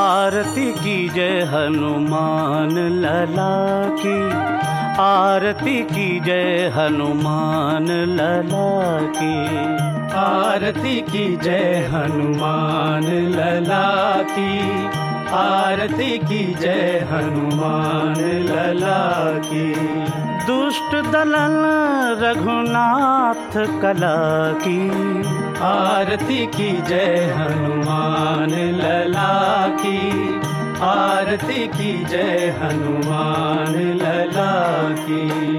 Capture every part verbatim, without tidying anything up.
आरती कीजय हनुमान लला की, आरती कीजय हनुमान लला की, आरती कीजय हनुमान लला की, आरती कीजय हनुमान लला की। दुष्ट दलन रघुनाथ कला की, आरती कीजय हनुमान लला की, आरती कीजय हनुमान लला की।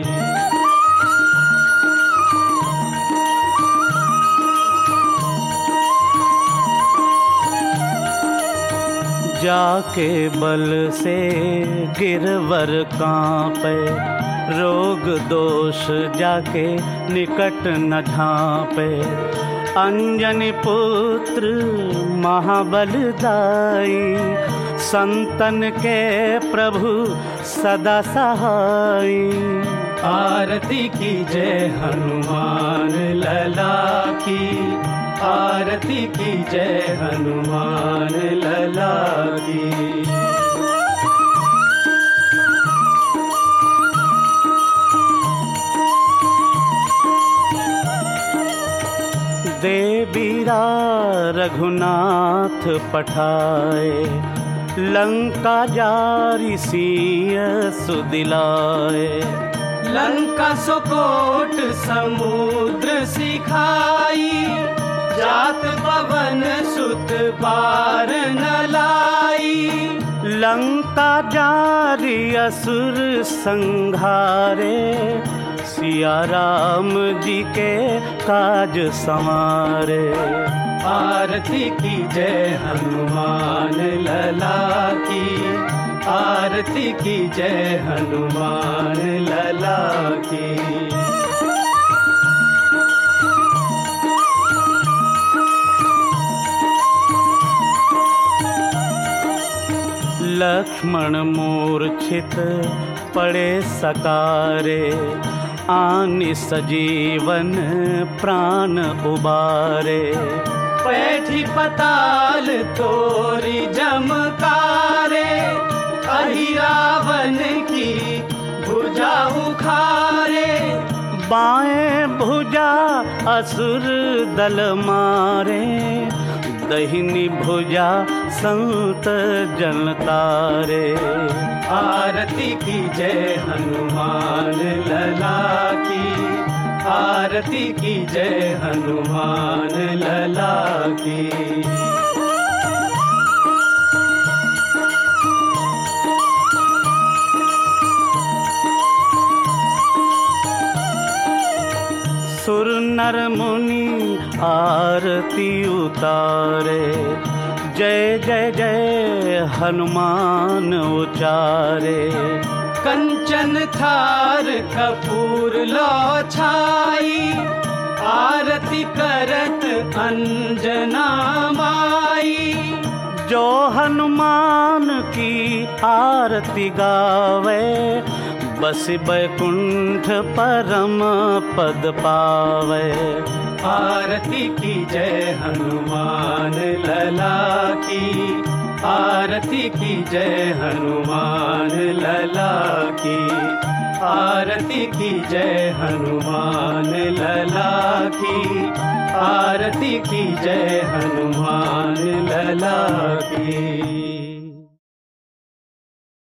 जाके बल से गिरवर कांपे, रोग दोष जाके निकट न झांपे। अंजनी पुत्र महाबलदाई, संतन के प्रभु सदा सहाई। आरती कीजय हनुमान लला की, आरती कीजय हनुमान लला की। दे बीरा रघुनाथ पठाए, लंका जारी सिय सुदिलाए। लंका सुकोट समुद्र सिखाई, जात पवन सुत पार न लाई। लंका जारी असुर संहारे, सिया राम जी के काज संवारे। आरती कीजय हनुमान लला की, आरती कीजय हनुमान लला की। लक्ष्मण मूर्छित पड़े सकारे, आनि सजीवन प्राण उबारे। पैठी पताल तोरी जमकारे, अहि रावण की भुजा उखारे। बाएं भुजा असुर दल मारे, दहिनी भुजा संत जन तारे। आरती कीजय हनुमान लला की, आरती कीजय हनुमान लला की। सुर नर मुनि आरती उतारे, जय जय जय हनुमान उचारे। कंचन थार कपूर लो छाई, आरती करत अंजना माई। जो हनुमान की आरती गावे, बस बैकुंठ परम पद पावे। आरती कीजय हनुमान लला की, आरती कीजय हनुमान लला की, आरती कीजय हनुमान लला की, आरती कीजय हनुमान लला की।